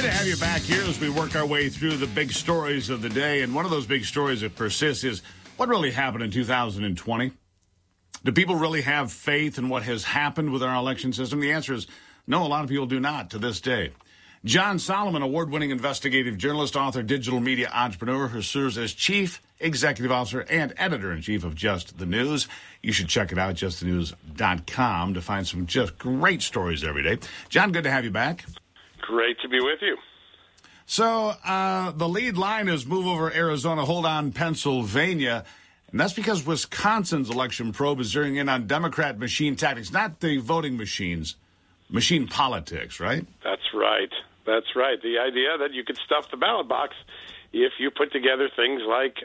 to have you back here as we work our way through the big stories of the day. And one of those big stories that persists is what really happened in 2020. Do people really have faith in what has happened with our election system? The answer is no, a lot of people do not to this day. John Solomon, award-winning investigative journalist, author, digital media entrepreneur who serves as chief executive officer and editor-in-chief of Just the News. You should check it out, justthenews.com, to find some just great stories every day. John, good to have you back. Great to be with you. So the lead line is move over Arizona, hold on Pennsylvania. And that's because Wisconsin's election probe is zeroing in on Democrat machine tactics, not the voting machines, machine politics, right? That's right. That's right. The idea that you could stuff the ballot box if you put together things like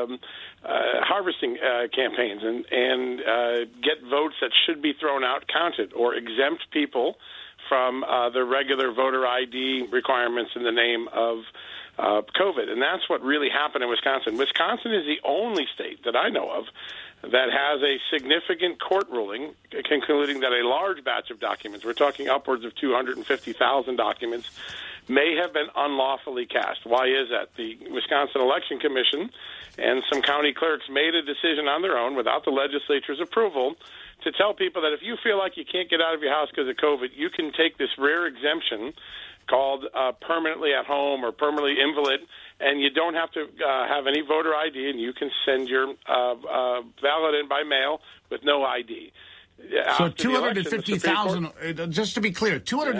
harvesting campaigns and get votes that should be thrown out counted, or exempt people from the regular voter ID requirements in the name of COVID. And that's what really happened in Wisconsin. Wisconsin is the only state that I know of that has a significant court ruling concluding that a large batch of documents, we're talking upwards of 250,000 documents, may have been unlawfully cast. Why is that? The Wisconsin Election Commission and some county clerks made a decision on their own without the legislature's approval to tell people that if you feel like you can't get out of your house because of COVID, you can take this rare exemption called permanently at home or permanently invalid, and you don't have to have any voter ID, and you can send your ballot in by mail with no ID. So 250,000, just to be clear,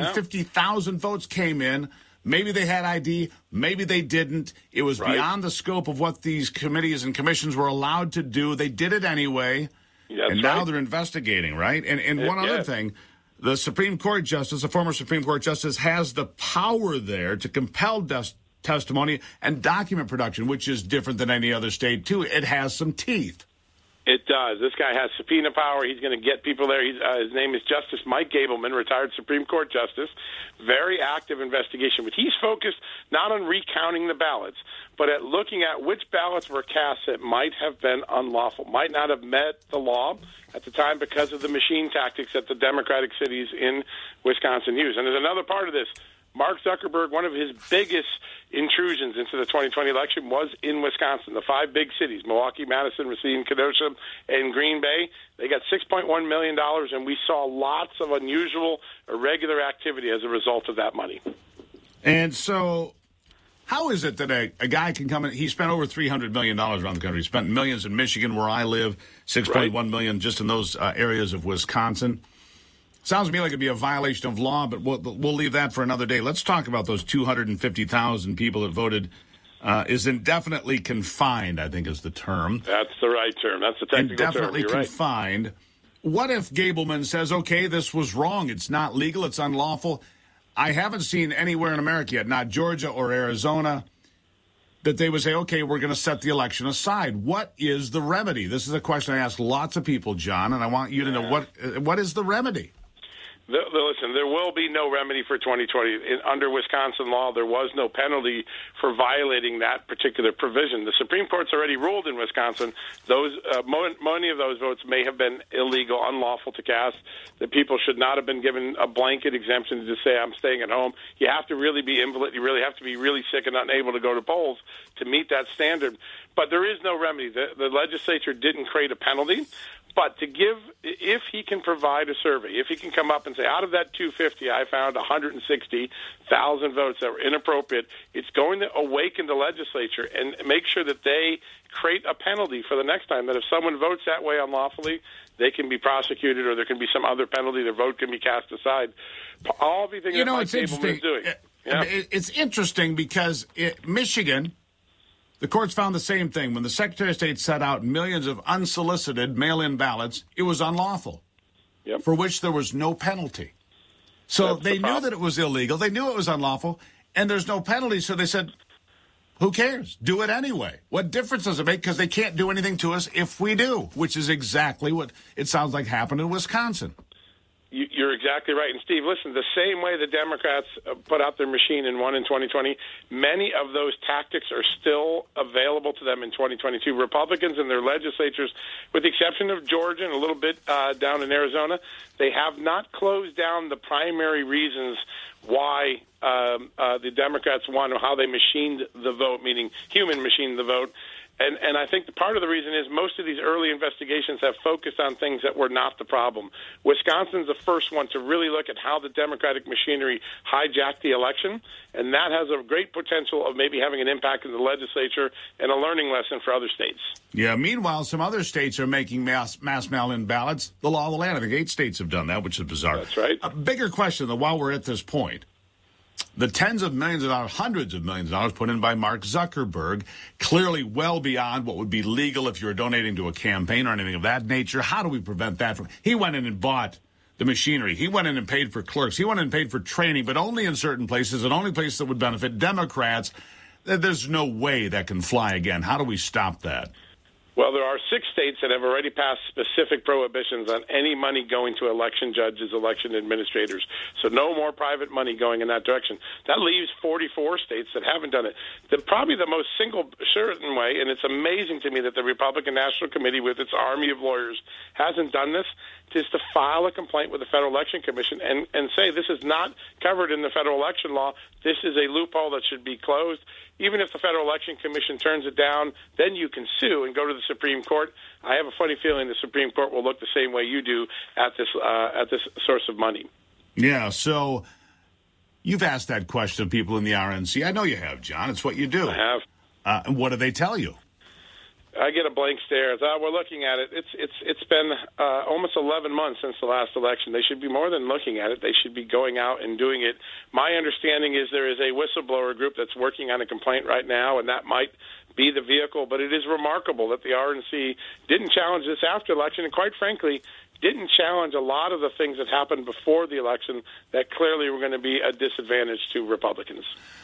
250,000 votes came in. Maybe they had ID, maybe they didn't. It was beyond the scope of what these committees and commissions were allowed to do. They did it anyway, and now they're investigating, right? And one other thing, the Supreme Court justice, a former Supreme Court justice, has the power there to compel testimony and document production, which is different than any other state, too. It has some teeth. It does. This guy has subpoena power. He's going to get people there. His name is Justice Mike Gableman, retired Supreme Court justice. Very active investigation. But he's focused not on recounting the ballots, but at looking at which ballots were cast that might have been unlawful, might not have met the law at the time because of the machine tactics that the Democratic cities in Wisconsin use. And there's another part of this. Mark Zuckerberg, one of his biggest intrusions into the 2020 election was in Wisconsin. The five big cities, Milwaukee, Madison, Racine, Kenosha, and Green Bay, they got $6.1 million, and we saw lots of unusual, irregular activity as a result of that money. And so how is it that a guy can come in? He spent over $300 million around the country. He spent millions in Michigan, where I live, $6.1 million just in those areas of Wisconsin. Sounds to me like it'd be a violation of law, but we'll leave that for another day. Let's talk about those 250,000 people that voted. Is indefinitely confined, I think is the term. That's the right term. That's the technical term. Indefinitely confined. Right. What if Gableman says, okay, this was wrong. It's not legal. It's unlawful. I haven't seen anywhere in America yet, not Georgia or Arizona, that they would say, okay, we're going to set the election aside. What is the remedy? This is a question I ask lots of people, John, and I want you to know what is the remedy? Listen, there will be no remedy for 2020. Under Wisconsin law, there was no penalty for violating that particular provision. The Supreme Court's already ruled in Wisconsin those many of those votes may have been illegal, unlawful to cast, that people should not have been given a blanket exemption to just say, I'm staying at home. You have to really be invalid. You really have to be really sick and unable to go to polls to meet that standard. But there is no remedy. The legislature didn't create a penalty. But if he can provide a survey, if he can come up and say, out of that 250, I found 160,000 votes that were inappropriate, it's going to awaken the legislature and make sure that they create a penalty for the next time, that if someone votes that way unlawfully, they can be prosecuted or there can be some other penalty, their vote can be cast aside. Everything that Mike Gableman is doing. It's interesting because Michigan, the courts found the same thing. When the Secretary of State set out millions of unsolicited mail-in ballots, it was unlawful, for which there was no penalty. So they knew that it was illegal. They knew it was unlawful, and there's no penalty. So they said, who cares? Do it anyway. What difference does it make? Because they can't do anything to us if we do, which is exactly what it sounds like happened in Wisconsin. You're exactly right. And, Steve, listen, the same way the Democrats put out their machine and won in 2020, many of those tactics are still available to them in 2022. Republicans in their legislatures, with the exception of Georgia and a little bit down in Arizona, they have not closed down the primary reasons why the Democrats won, or how they machined the vote, meaning human machined the vote. And I think part of the reason is most of these early investigations have focused on things that were not the problem. Wisconsin's the first one to really look at how the Democratic machinery hijacked the election, and that has a great potential of maybe having an impact in the legislature and a learning lesson for other states. Yeah, meanwhile, some other states are making mass mail-in ballots. The law of the land. I think 8 states have done that, which is bizarre. That's right. A bigger question, though, while we're at this point. The tens of millions of dollars, hundreds of millions of dollars put in by Mark Zuckerberg, clearly well beyond what would be legal if you were donating to a campaign or anything of that nature. How do we prevent that from? He went in and bought the machinery. He went in and paid for clerks. He went in and paid for training, but only in certain places and only places that would benefit Democrats. There's no way that can fly again. How do we stop that? Well, there are 6 states that have already passed specific prohibitions on any money going to election judges, election administrators. So no more private money going in that direction. That leaves 44 states that haven't done it. Probably the most single certain way, and it's amazing to me that the Republican National Committee, with its army of lawyers, hasn't done this, is to file a complaint with the Federal Election Commission and say this is not covered in the federal election law. This is a loophole that should be closed. Even if the Federal Election Commission turns it down, then you can sue and go to the Supreme Court. I have a funny feeling the Supreme Court will look the same way you do at this source of money. Yeah, so you've asked that question of people in the RNC. I know you have, John. It's what you do. I have. And what do they tell you? I get a blank stare. We're looking at it. It's been almost 11 months since the last election. They should be more than looking at it. They should be going out and doing it. My understanding is there is a whistleblower group that's working on a complaint right now, and that might be the vehicle. But it is remarkable that the RNC didn't challenge this after election, and quite frankly, didn't challenge a lot of the things that happened before the election that clearly were going to be a disadvantage to Republicans.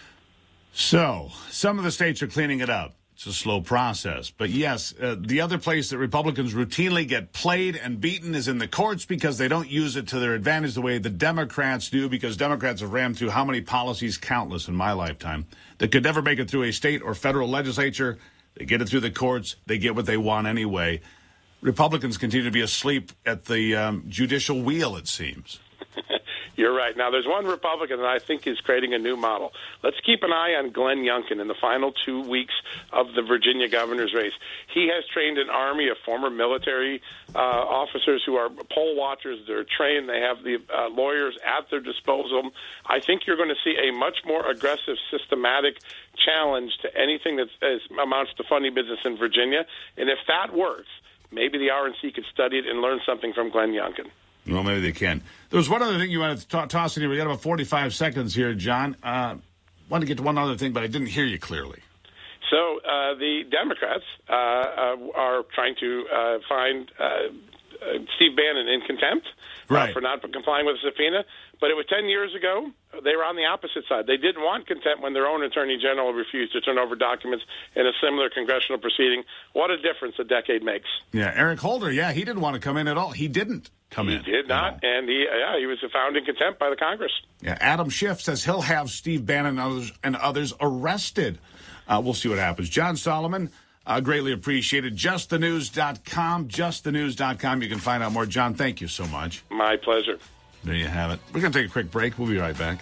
So some of the states are cleaning it up. It's a slow process. But yes, the other place that Republicans routinely get played and beaten is in the courts because they don't use it to their advantage the way the Democrats do, because Democrats have rammed through how many policies, countless in my lifetime, that could never make it through a state or federal legislature. They get it through the courts. They get what they want anyway. Republicans continue to be asleep at the judicial wheel, it seems. You're right. Now, there's one Republican that I think is creating a new model. Let's keep an eye on Glenn Youngkin in the final 2 weeks of the Virginia governor's race. He has trained an army of former military officers who are poll watchers. They're trained. They have the lawyers at their disposal. I think you're going to see a much more aggressive, systematic challenge to anything that amounts to funny business in Virginia. And if that works, maybe the RNC could study it and learn something from Glenn Youngkin. Well, maybe they can. There was one other thing you wanted to toss in here. We got about 45 seconds here, John. Wanted to get to one other thing, but I didn't hear you clearly. So the Democrats are trying to find Steve Bannon in contempt for not complying with the subpoena. But it was 10 years ago. They were on the opposite side. They didn't want contempt when their own attorney general refused to turn over documents in a similar congressional proceeding. What a difference a decade makes. Yeah, Eric Holder, he didn't want to come in at all. He didn't come in. He did not, and he was found in contempt by the Congress. Yeah, Adam Schiff says he'll have Steve Bannon and others arrested. We'll see what happens. John Solomon, greatly appreciated. JustTheNews.com, JustTheNews.com. You can find out more. John, thank you so much. My pleasure. There you have it. We're going to take a quick break. We'll be right back.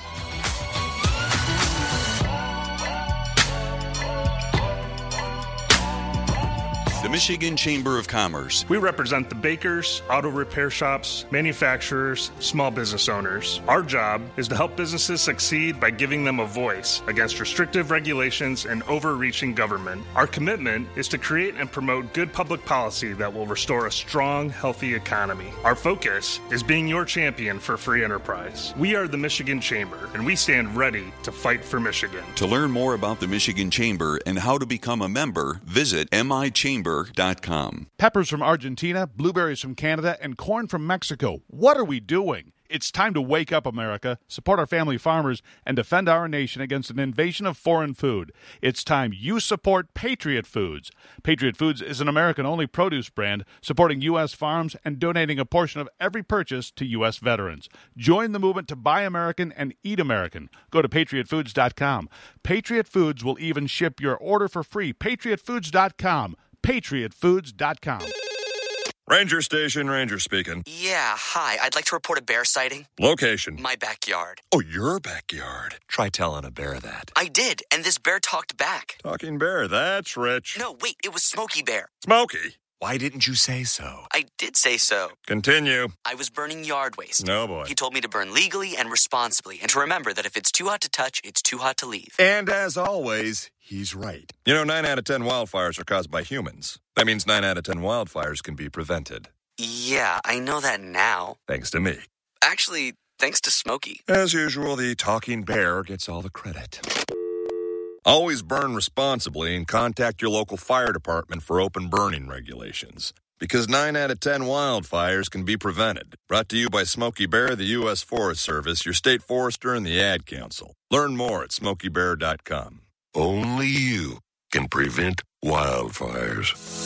The Michigan Chamber of Commerce. We represent the bakers, auto repair shops, manufacturers, small business owners. Our job is to help businesses succeed by giving them a voice against restrictive regulations and overreaching government. Our commitment is to create and promote good public policy that will restore a strong, healthy economy. Our focus is being your champion for free enterprise. We are the Michigan Chamber, and we stand ready to fight for Michigan. To learn more about the Michigan Chamber and how to become a member, visit michamber.com. Peppers from Argentina, blueberries from Canada, and corn from Mexico. What are we doing? It's time to wake up, America, support our family farmers, and defend our nation against an invasion of foreign food. It's time you support Patriot Foods. Patriot Foods is an American-only produce brand supporting U.S. farms and donating a portion of every purchase to U.S. veterans. Join the movement to buy American and eat American. Go to patriotfoods.com. Patriot Foods will even ship your order for free. patriotfoods.com. patriotfoods.com. Ranger Station, Ranger speaking. Yeah, hi. I'd like to report a bear sighting. Location. My backyard. Oh, your backyard. Try telling a bear that. I did, and this bear talked back. Talking bear, that's rich. No, wait, it was Smokey Bear. Smokey. Why didn't you say so? I did say so. Continue. I was burning yard waste. No, boy. He told me to burn legally and responsibly, and to remember that if it's too hot to touch, it's too hot to leave. And as always, he's right. You know, 9 out of 10 wildfires are caused by humans. That means 9 out of 10 wildfires can be prevented. Yeah, I know that now. Thanks to me. Actually, thanks to Smokey. As usual, the talking bear gets all the credit. Always burn responsibly and contact your local fire department for open burning regulations. Because 9 out of 10 wildfires can be prevented. Brought to you by Smokey Bear, the U.S. Forest Service, your state forester, and the Ad Council. Learn more at SmokeyBear.com. Only you can prevent wildfires.